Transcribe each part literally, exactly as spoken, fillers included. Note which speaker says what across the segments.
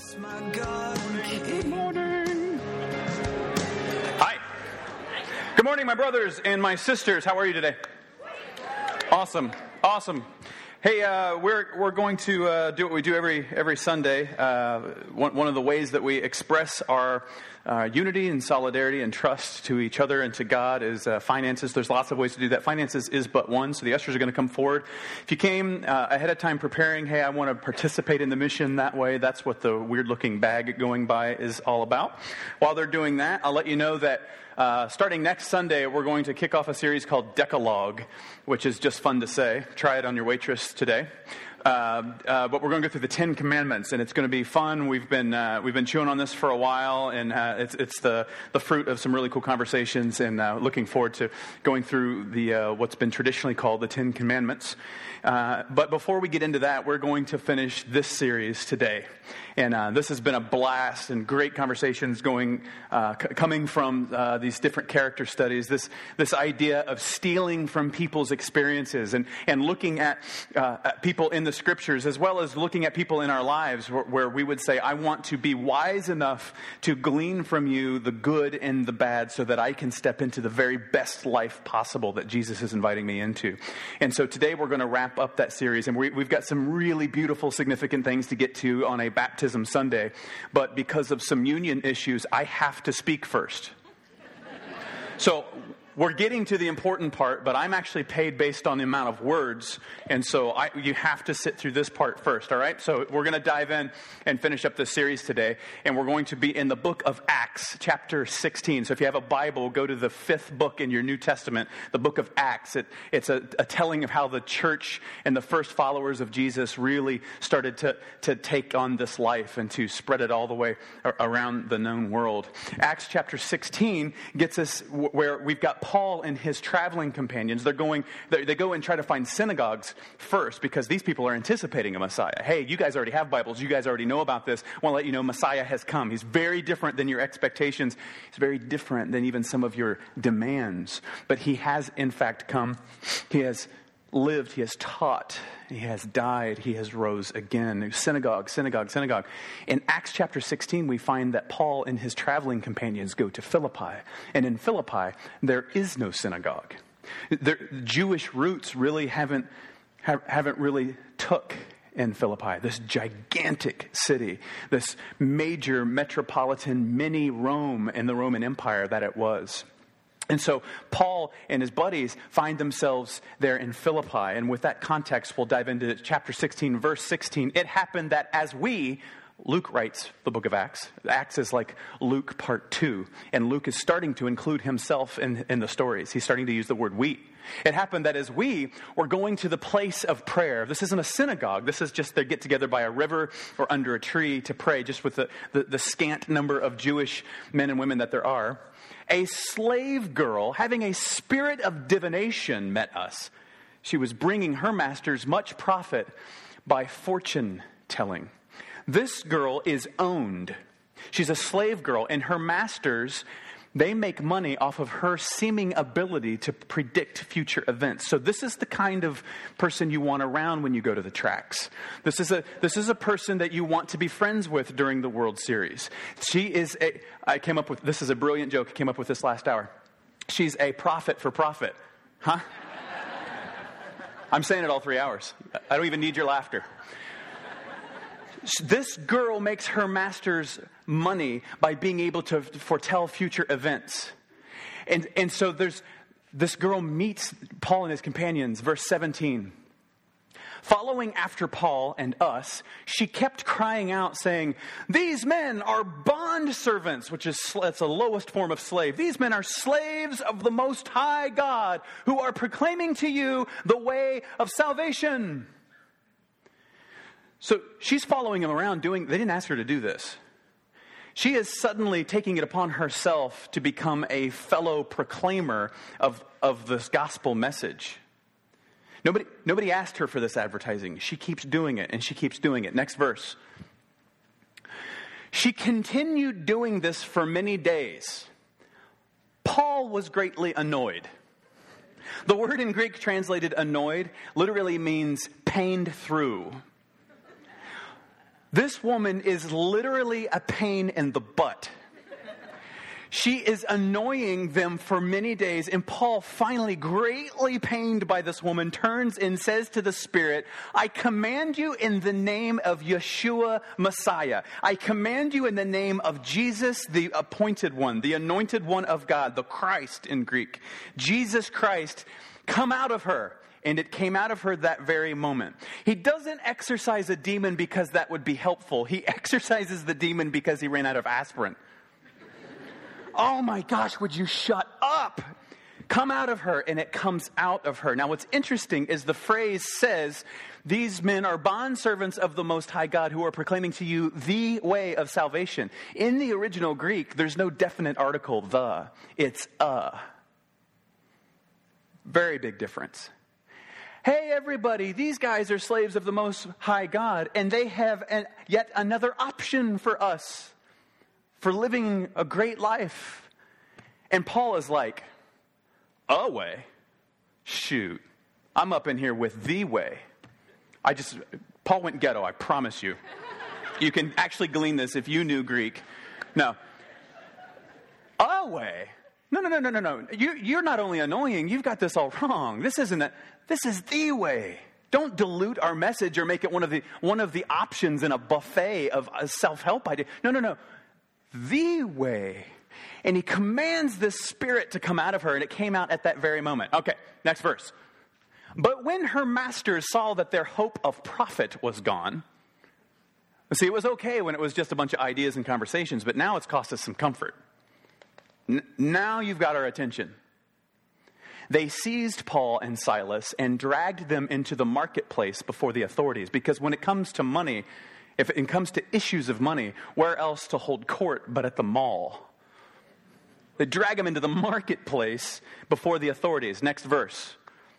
Speaker 1: Good morning. Hi. Good morning, my brothers and my sisters. How are you today? Awesome. Awesome. Hey, uh, we're we're going to uh, do what we do every every Sunday. Uh, one one of the ways that we express our uh, unity and solidarity and trust to each other and to God is uh, finances. There's lots of ways to do that. Finances is but one, so the ushers are going to come forward. If you came uh, ahead of time preparing, hey, I want to participate in the mission that way, that's what the weird-looking bag going by is all about. While they're doing that, I'll let you know that Uh, starting next Sunday, we're going to kick off a series called Decalogue, which is just fun to say. Try it on your waitress today. Uh, uh, but we're going to go through the Ten Commandments, and it's going to be fun. We've been uh, we've been chewing on this for a while, and uh, it's it's the the fruit of some really cool conversations. And uh, looking forward to going through the uh, what's been traditionally called the Ten Commandments. Uh, but before we get into that, we're going to finish this series today, and uh, this has been a blast and great conversations going uh, c- coming from uh, these different character studies. This this idea of stealing from people's experiences and and looking at, uh, at people in the Scriptures, as well as looking at people in our lives where, where we would say, I want to be wise enough to glean from you the good and the bad so that I can step into the very best life possible that Jesus is inviting me into. And so today we're going to wrap up that series, and we, we've got some really beautiful, significant things to get to on a Baptism Sunday. But because of some union issues, I have to speak first. So we're getting to the important part, but I'm actually paid based on the amount of words, and so I, you have to sit through this part first, all right? So we're going to dive in and finish up this series today, and we're going to be in the book of Acts, chapter sixteen. So if you have a Bible, go to the fifth book in your New Testament, the book of Acts. It, it's a, a telling of how the church and the first followers of Jesus really started to, to take on this life and to spread it all the way around the known world. Acts chapter sixteen gets us where we've got Paul and his traveling companions. They're going, they they go and try to find synagogues first because these people are anticipating a Messiah. Hey, you guys already have Bibles. You guys already know about this. I want to let you know Messiah has come. He's very different than your expectations. He's very different than even some of your demands. But he has, in fact, come. He has lived. He has taught. He has died. He has rose again. Synagogue, synagogue, synagogue. In Acts chapter sixteen, we find that Paul and his traveling companions go to Philippi. And in Philippi, there is no synagogue. The Jewish roots really haven't, have, haven't really took in Philippi, this gigantic city, this major metropolitan mini Rome in the Roman Empire that it was. And so Paul and his buddies find themselves there in Philippi. And with that context, we'll dive into chapter sixteen, verse sixteen. It happened that as we, Luke writes the book of Acts. Acts is like Luke part two. And Luke is starting to include himself in, in the stories. He's starting to use the word we. It happened that as we were going to the place of prayer, this isn't a synagogue. This is just they get together by a river or under a tree to pray, just with the, the, the scant number of Jewish men and women that there are. A slave girl having a spirit of divination met us. She was bringing her masters much profit by fortune telling. This girl is owned. She's a slave girl, and her masters, they make money off of her seeming ability to predict future events. So this is the kind of person you want around when you go to the tracks. This is a this is a person that you want to be friends with during the World Series. She is a, I came up with, this is a brilliant joke I came up with this last hour. She's a prophet for profit. Huh? I'm saying it all three hours. I don't even need your laughter. This girl makes her masters money by being able to foretell future events. And, and so there's this girl meets Paul and his companions, verse seventeen. Following after Paul and us, she kept crying out, saying, "These men are bond servants," which is that's the lowest form of slave. "These men are slaves of the Most High God, who are proclaiming to you the way of salvation." So she's following him around doing, they didn't ask her to do this. She is suddenly taking it upon herself to become a fellow proclaimer of, of this gospel message. Nobody, nobody asked her for this advertising. She keeps doing it, and she keeps doing it. Next verse. She continued doing this for many days. Paul was greatly annoyed. The word in Greek translated annoyed literally means pained through. This woman is literally a pain in the butt. She is annoying them for many days, and Paul, finally greatly pained by this woman, turns and says to the Spirit, I command you in the name of Yeshua Messiah. I command you in the name of Jesus, the appointed one, the anointed one of God, the Christ in Greek. Jesus Christ, come out of her. And it came out of her that very moment. He doesn't exorcise a demon because that would be helpful. He exorcises the demon because he ran out of aspirin. Oh my gosh, would you shut up? Come out of her, and it comes out of her. Now what's interesting is the phrase says, these men are bondservants of the Most High God who are proclaiming to you the way of salvation. In the original Greek, there's no definite article, the. It's a. Very big difference. Hey everybody, these guys are slaves of the Most High God, and they have an, yet another option for us. For living a great life. And Paul is like, a way? Shoot. I'm up in here with the way. I just, Paul went ghetto, I promise you. You can actually glean this if you knew Greek. No. A way? No, no, no, no, no, no. You, you're not only annoying, you've got this all wrong. This isn't a, this is the way. Don't dilute our message or make it one of the, one of the options in a buffet of a self-help idea. No, no, no. The way. And he commands this spirit to come out of her, and it came out at that very moment. Okay, next verse. But when her masters saw that their hope of profit was gone, see, it was okay when it was just a bunch of ideas and conversations, but now it's cost us some comfort. N- now you've got our attention. They seized Paul and Silas and dragged them into the marketplace before the authorities, because when it comes to money, if it comes to issues of money, where else to hold court but at the mall? They drag him into the marketplace before the authorities. Next verse.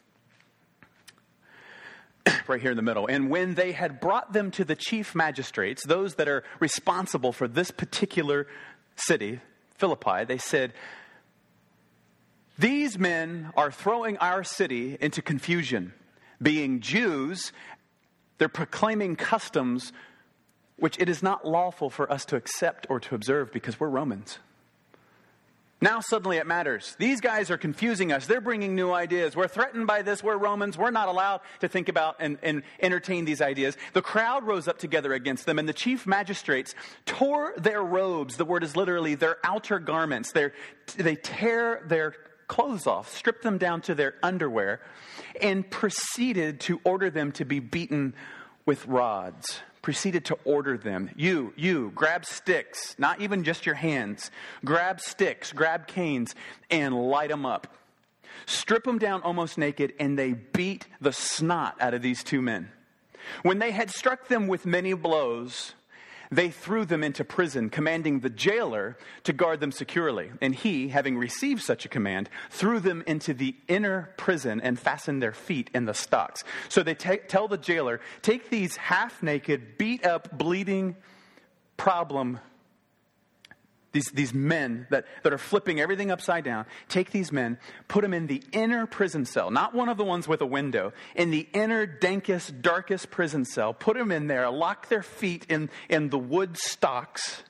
Speaker 1: Right here in the middle. And when they had brought them to the chief magistrates, those that are responsible for this particular city, Philippi, they said, these men are throwing our city into confusion. Being Jews, they're proclaiming customs which it is not lawful for us to accept or to observe because we're Romans. Now suddenly it matters. These guys are confusing us. They're bringing new ideas. We're threatened by this. We're Romans. We're not allowed to think about and, and entertain these ideas. The crowd rose up together against them, and the chief magistrates tore their robes. The word is literally their outer garments. They're, they tear their clothes off, strip them down to their underwear, and proceeded to order them to be beaten with rods. Proceeded to order them. You, you, grab sticks, not even just your hands. Grab sticks, grab canes, and light them up. Strip them down almost naked, and they beat the snot out of these two men. When they had struck them with many blows, they threw them into prison, commanding the jailer to guard them securely. And he, having received such a command, threw them into the inner prison and fastened their feet in the stocks. So they t- tell the jailer, take these half-naked, beat-up, bleeding, problem These these men that, that are flipping everything upside down, take these men, put them in the inner prison cell, not one of the ones with a window, in the inner, dankest, darkest prison cell, put them in there, lock their feet in, in the wood stocks,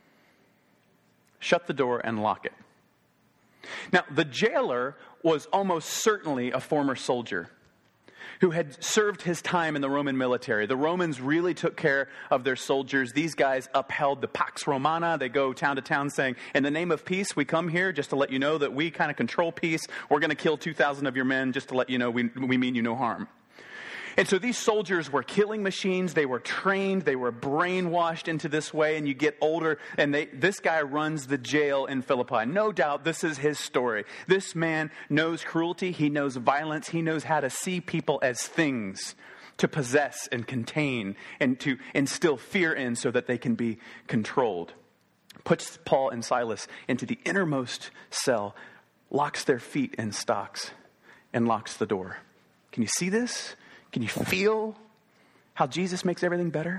Speaker 1: shut the door and lock it. Now, the jailer was almost certainly a former soldier who had served his time in the Roman military. The Romans really took care of their soldiers. These guys upheld the Pax Romana. They go town to town saying, in the name of peace, we come here just to let you know that we kind of control peace. We're going to kill two thousand of your men just to let you know we, we mean you no harm. And so these soldiers were killing machines. They were trained. They were brainwashed into this way. And you get older, and they, this guy runs the jail in Philippi. No doubt this is his story. This man knows cruelty. He knows violence. He knows how to see people as things to possess and contain and to instill fear in so that they can be controlled. Puts Paul and Silas into the innermost cell, locks their feet in stocks, and locks the door. Can you see this? Can you feel how Jesus makes everything better?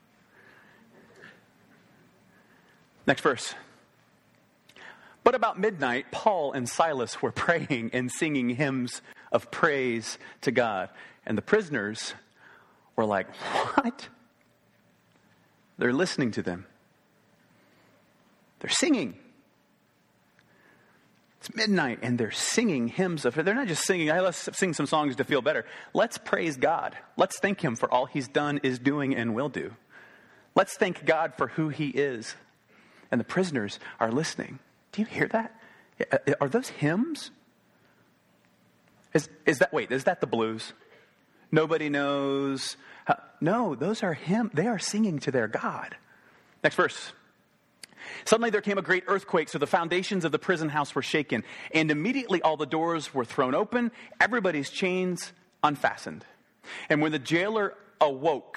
Speaker 1: Next verse. But about midnight, Paul and Silas were praying and singing hymns of praise to God. And the prisoners were like, what? They're listening to them. They're singing. It's midnight and they're singing hymns of, they're not just singing, hey, let's sing some songs to feel better. Let's praise God. Let's thank him for all he's done, is doing, and will do. Let's thank God for who he is. And the prisoners are listening. Do you hear that? Are those hymns? Is, is that, wait, is that the blues? Nobody knows. How, no, those are hymns. They are singing to their God. Next verse. Suddenly there came a great earthquake, so the foundations of the prison house were shaken, and immediately all the doors were thrown open, everybody's chains unfastened. And when the jailer awoke,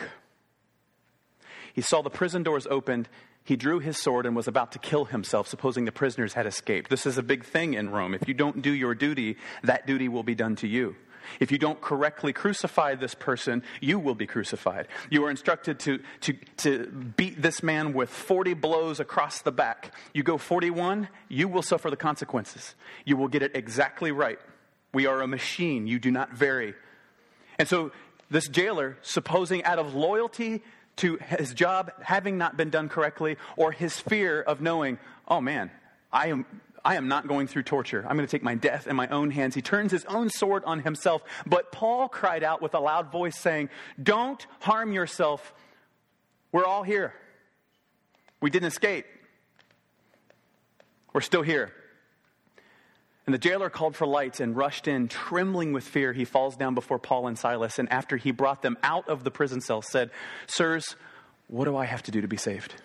Speaker 1: he saw the prison doors opened. He drew his sword and was about to kill himself, supposing the prisoners had escaped. This is a big thing in Rome. If you don't do your duty, that duty will be done to you. If you don't correctly crucify this person, you will be crucified. You are instructed to, to, to beat this man with forty blows across the back. You go forty-one, you will suffer the consequences. You will get it exactly right. We are a machine. You do not vary. And so this jailer, supposing out of loyalty to his job having not been done correctly, or his fear of knowing, oh man, I am... I am not going through torture. I'm going to take my death in my own hands. He turns his own sword on himself. But Paul cried out with a loud voice saying, don't harm yourself. We're all here. We didn't escape. We're still here. And the jailer called for lights and rushed in, trembling with fear. He falls down before Paul and Silas. And after he brought them out of the prison cell, said, sirs, what do I have to do to be saved?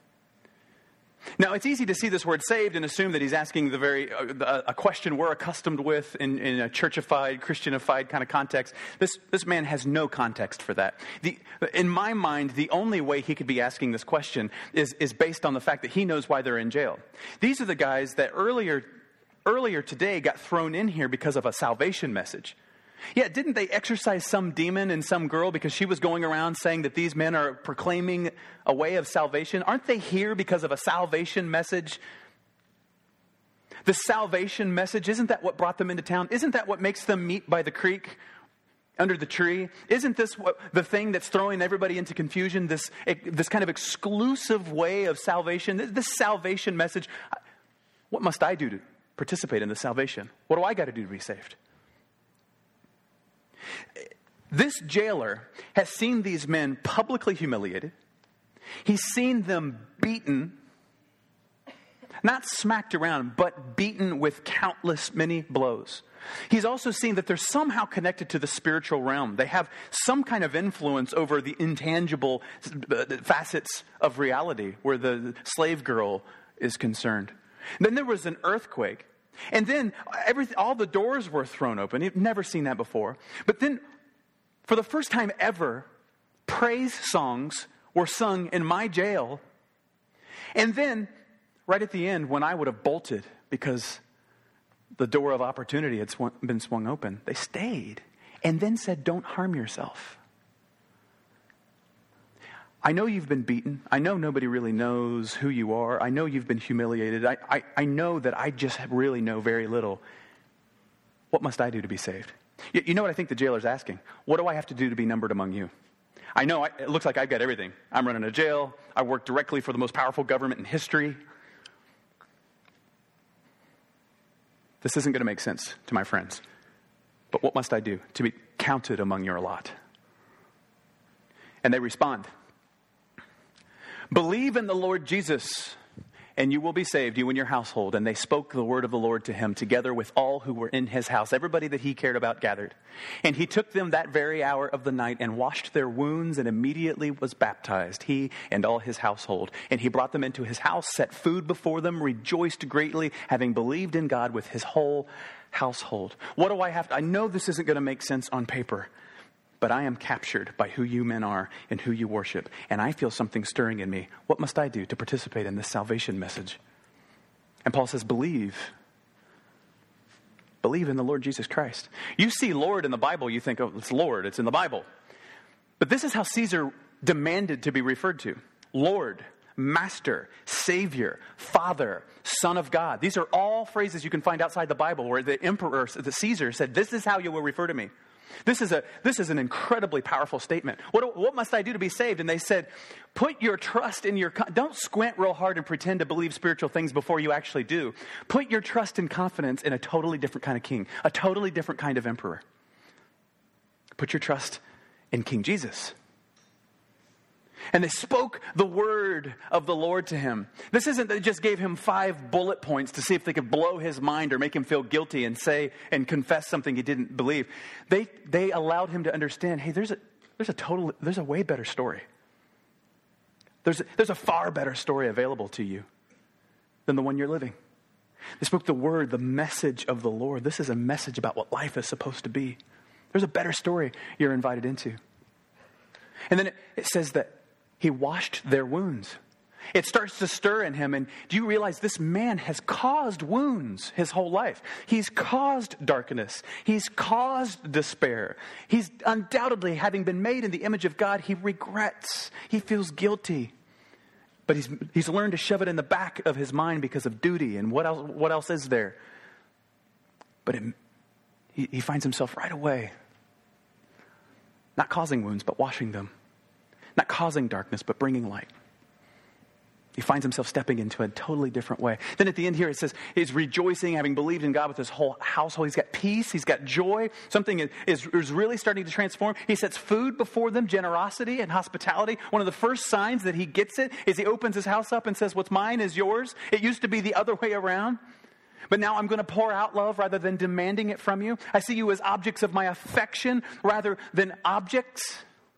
Speaker 1: Now, it's easy to see this word saved and assume that he's asking the very uh, a question we're accustomed with in, in a churchified, Christianified kind of context. This this man has no context for that. The, in my mind, the only way he could be asking this question is, is based on the fact that he knows why they're in jail. These are the guys that earlier earlier today got thrown in here because of a salvation message. Yeah, didn't they exorcise some demon in some girl because she was going around saying that these men are proclaiming a way of salvation? Aren't they here because of a salvation message? The salvation message, isn't that what brought them into town? Isn't that what makes them meet by the creek under the tree? Isn't this what, the thing that's throwing everybody into confusion? This, this kind of exclusive way of salvation, this, this salvation message. What must I do to participate in this salvation? What do I got to do to be saved? This jailer has seen these men publicly humiliated. He's seen them beaten, not smacked around, but beaten with countless many blows. He's also seen that they're somehow connected to the spiritual realm. They have some kind of influence over the intangible facets of reality where the slave girl is concerned. And then there was an earthquake. And then everything, all the doors were thrown open. You've never seen that before. But then, for the first time ever, praise songs were sung in my jail. And then, right at the end, when I would have bolted because the door of opportunity had swung, been swung open, they stayed and then said, don't harm yourself. I know you've been beaten. I know nobody really knows who you are. I know you've been humiliated. I, I, I know that I just really know very little. What must I do to be saved? You, you know what I think the jailer's asking? What do I have to do to be numbered among you? I know I, it looks like I've got everything. I'm running a jail. I work directly for the most powerful government in history. This isn't going to make sense to my friends. But what must I do to be counted among your lot? And they respond, believe in the Lord Jesus, and you will be saved, you and your household. And they spoke the word of the Lord to him, together with all who were in his house. Everybody that he cared about gathered. And he took them that very hour of the night and washed their wounds, and immediately was baptized, he and all his household. And he brought them into his house, set food before them, rejoiced greatly, having believed in God with his whole household. What do I have to, I know this isn't going to make sense on paper, but I am captured by who you men are and who you worship. And I feel something stirring in me. What must I do to participate in this salvation message? And Paul says, believe. Believe in the Lord Jesus Christ. You see Lord in the Bible, you think, oh, it's Lord, it's in the Bible. But this is how Caesar demanded to be referred to. Lord, Master, Savior, Father, Son of God. These are all phrases you can find outside the Bible where the emperor, the Caesar said, this is how you will refer to me. This is a this is an incredibly powerful statement. What, what must I do to be saved? And they said, put your trust in your... Don't squint real hard and pretend to believe spiritual things before you actually do. Put your trust and confidence in a totally different kind of king, a totally different kind of emperor. Put your trust in King Jesus. And they spoke the word of the Lord to him. This isn't that they just gave him five bullet points to see if they could blow his mind or make him feel guilty and say and confess something he didn't believe. They they allowed him to understand, hey, there's a there's a total there's a way better story. There's a, there's a far better story available to you than the one you're living. They spoke the word, the message of the Lord. This is a message about what life is supposed to be. There's a better story you're invited into. And then it, it says that he washed their wounds. It starts to stir in him. And do you realize this man has caused wounds his whole life? He's caused darkness. He's caused despair. He's undoubtedly, having been made in the image of God, he regrets. He feels guilty. But he's he's learned to shove it in the back of his mind because of duty. And what else, what else is there? But it, he, he finds himself right away not causing wounds, but washing them. Not causing darkness, but bringing light. He finds himself stepping into a totally different way. Then at the end here it says he's rejoicing, having believed in God with his whole household. He's got peace. He's got joy. Something is, is, is really starting to transform. He sets food before them, generosity and hospitality. One of the first signs that he gets it is he opens his house up and says, what's mine is yours. It used to be the other way around. But now I'm going to pour out love rather than demanding it from you. I see you as objects of my affection rather than objects.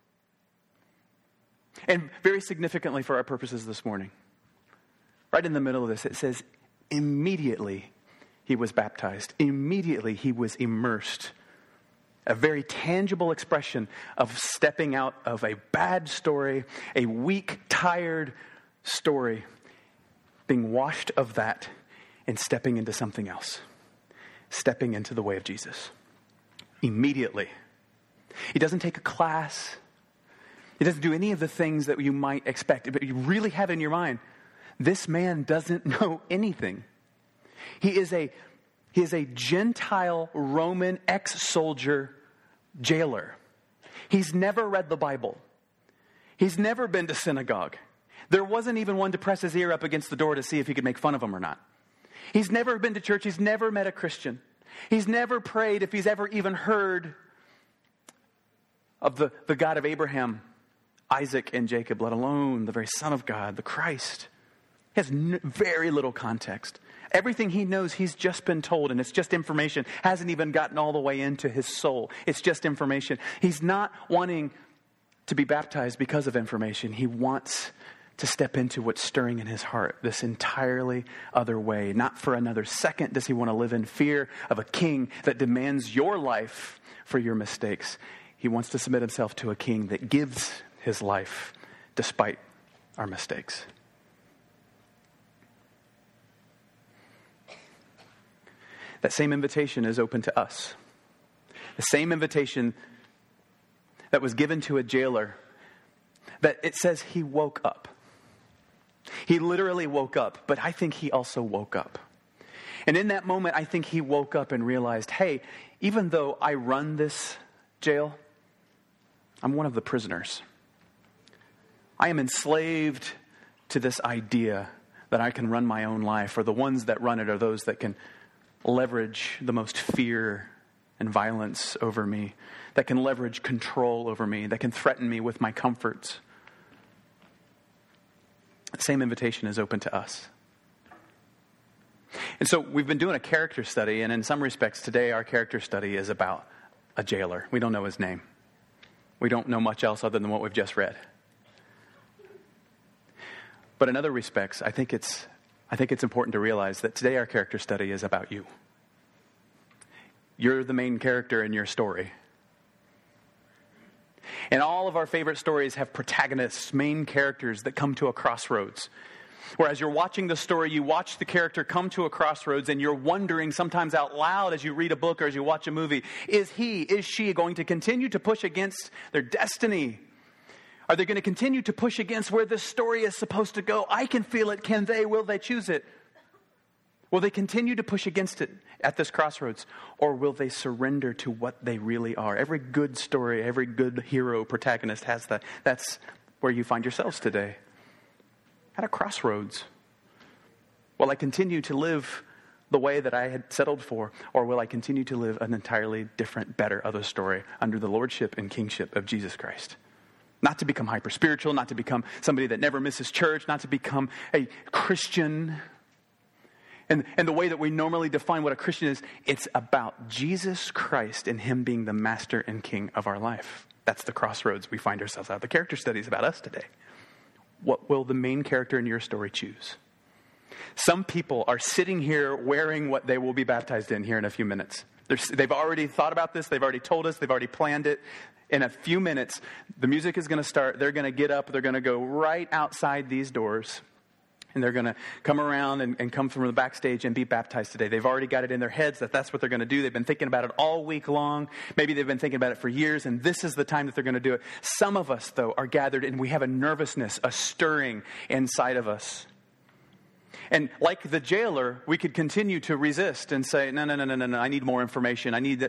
Speaker 1: And very significantly for our purposes this morning, right in the middle of this, it says, immediately he was baptized. Immediately he was immersed. A very tangible expression of stepping out of a bad story, a weak, tired story, being washed of that and stepping into something else. Stepping into the way of Jesus. Immediately. He doesn't take a class. He doesn't do any of the things that you might expect. But you really have in your mind, this man doesn't know anything. He is a, he is a Gentile Roman ex-soldier jailer. He's never read the Bible. He's never been to synagogue. There wasn't even one to press his ear up against the door to see if he could make fun of him or not. He's never been to church. He's never met a Christian. He's never prayed if he's ever even heard of the, the God of Abraham, Isaac, and Jacob, let alone the very Son of God, the Christ. He has n- very little context. Everything he knows, he's just been told, and it's just information. Hasn't even gotten all the way into his soul. It's just information. He's not wanting to be baptized because of information. He wants to step into what's stirring in his heart, this entirely other way. Not for another second does he want to live in fear of a king that demands your life for your mistakes. He wants to submit himself to a king that gives his life despite our mistakes. That same invitation is open to us. The same invitation that was given to a jailer, that it says he woke up. He literally woke up, but I think he also woke up. And in that moment, I think he woke up and realized, hey, even though I run this jail, I'm one of the prisoners. I am enslaved to this idea that I can run my own life, or the ones that run it are those that can leverage the most fear and violence over me, that can leverage control over me, that can threaten me with my comforts. The same invitation is open to us. And so we've been doing a character study, and in some respects today our character study is about a jailer. We don't know his name. We don't know much else other than what we've just read. But in other respects, I think it's I think it's important to realize that today our character study is about you. You're the main character in your story. And all of our favorite stories have protagonists, main characters that come to a crossroads. Whereas you're watching the story, you watch the character come to a crossroads, and you're wondering sometimes out loud as you read a book or as you watch a movie, is he, is she going to continue to push against their destiny? Are they going to continue to push against where this story is supposed to go? I can feel it. Can they? Will they choose it? Will they continue to push against it at this crossroads? Or will they surrender to what they really are? Every good story, every good hero, protagonist has that. That's where you find yourselves today. At a crossroads. Will I continue to live the way that I had settled for? Or will I continue to live an entirely different, better other story under the lordship and kingship of Jesus Christ? Not to become hyper-spiritual, not to become somebody that never misses church, not to become a Christian. And, and the way that we normally define what a Christian is, it's about Jesus Christ and him being the master and king of our life. That's the crossroads we find ourselves at. The character study is about us today. What will the main character in your story choose? Some people are sitting here wearing what they will be baptized in here in a few minutes. They're, they've already thought about this. They've already told us. They've already planned it. In a few minutes, the music is going to start. They're going to get up. They're going to go right outside these doors. And they're going to come around and, and come from the backstage and be baptized today. They've already got it in their heads that that's what they're going to do. They've been thinking about it all week long. Maybe they've been thinking about it for years, and this is the time that they're going to do it. Some of us, though, are gathered, and we have a nervousness, a stirring inside of us. And like the jailer, we could continue to resist and say, no, no, no, no, no, no, I need more information. I need that.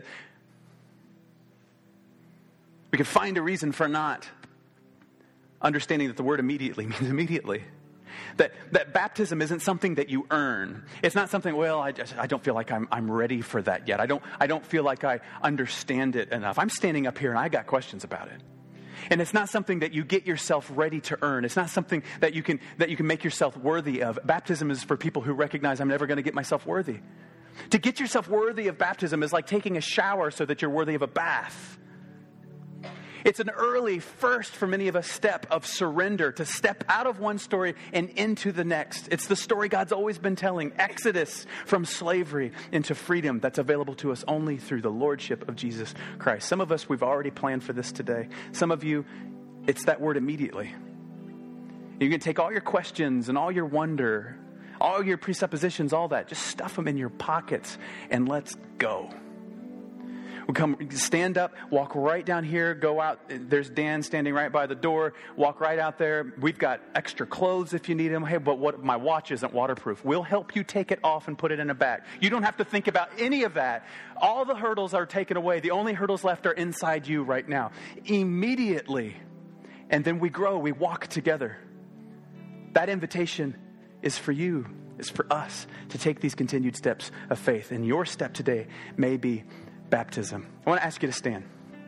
Speaker 1: We could find a reason for not understanding that the word immediately means immediately. That that baptism isn't something that you earn. It's not something, well, I just, I don't feel like I'm I'm ready for that yet. I don't I don't feel like I understand it enough. I'm standing up here and I got questions about it. And it's not something that you get yourself ready to earn. It's not something that you can that you can make yourself worthy of. Baptism is for people who recognize I'm never going to get myself worthy. To get yourself worthy of baptism is like taking a shower so that you're worthy of a bath. It's an early first for many of us step of surrender, to step out of one story and into the next. It's the story God's always been telling, exodus from slavery into freedom that's available to us only through the lordship of Jesus Christ. Some of us, we've already planned for this today. Some of you, it's that word immediately. You can take all your questions and all your wonder, all your presuppositions, all that, just stuff them in your pockets and let's go. We come, stand up, walk right down here, go out. There's Dan standing right by the door. Walk right out there. We've got extra clothes if you need them. Hey, but what? My watch isn't waterproof. We'll help you take it off and put it in a bag. You don't have to think about any of that. All the hurdles are taken away. The only hurdles left are inside you right now. Immediately. And then we grow. We walk together. That invitation is for you. It's for us to take these continued steps of faith. And your step today may be baptism. I want to ask you to stand.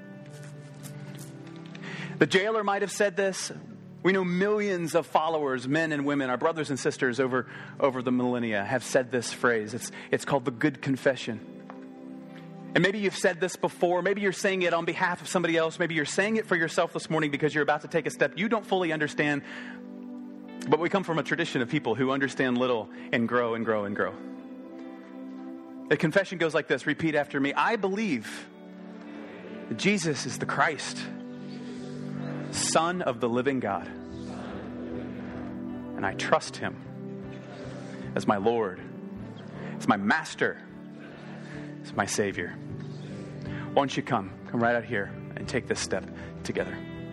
Speaker 1: The jailer might have said this. We know millions of followers, men and women, our brothers and sisters over, over the millennia have said this phrase. It's, it's called the good confession. And maybe you've said this before. Maybe you're saying it on behalf of somebody else. Maybe you're saying it for yourself this morning because you're about to take a step you don't fully understand. But we come from a tradition of people who understand little and grow and grow and grow. The confession goes like this. Repeat after me. I believe that Jesus is the Christ, Son of the living God. And I trust him as my Lord, as my Master, as my Savior. Why don't you come? Come right out here and take this step together.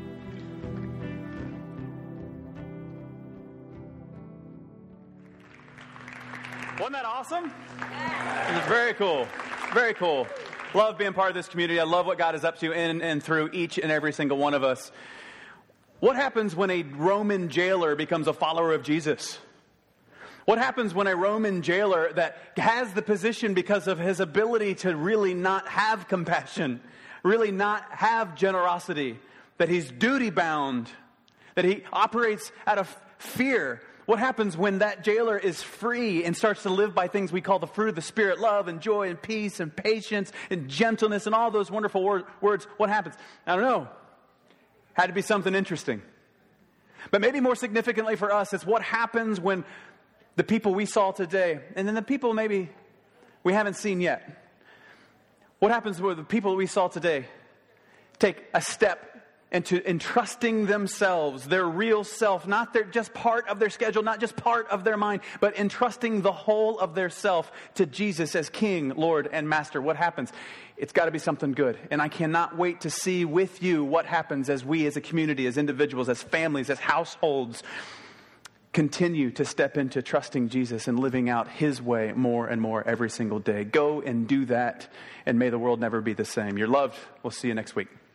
Speaker 1: Wasn't that awesome? It was very cool. Very cool. Love being part of this community. I love what God is up to in and through each and every single one of us. What happens when a Roman jailer becomes a follower of Jesus? What happens when a Roman jailer that has the position because of his ability to really not have compassion, really not have generosity, that he's duty bound, that he operates out of fear? What happens when that jailer is free and starts to live by things we call the fruit of the Spirit, love and joy and peace and patience and gentleness and all those wonderful wor- words? What happens? I don't know. Had to be something interesting. But maybe more significantly for us, it's what happens when the people we saw today, and then the people maybe we haven't seen yet. What happens when the people we saw today take a step into entrusting themselves, their real self, not their just part of their schedule, not just part of their mind, but entrusting the whole of their self to Jesus as King, Lord, and Master? What happens? It's got to be something good. And I cannot wait to see with you what happens as we as a community, as individuals, as families, as households continue to step into trusting Jesus and living out his way more and more every single day. Go and do that, and may the world never be the same. You're loved. We'll see you next week.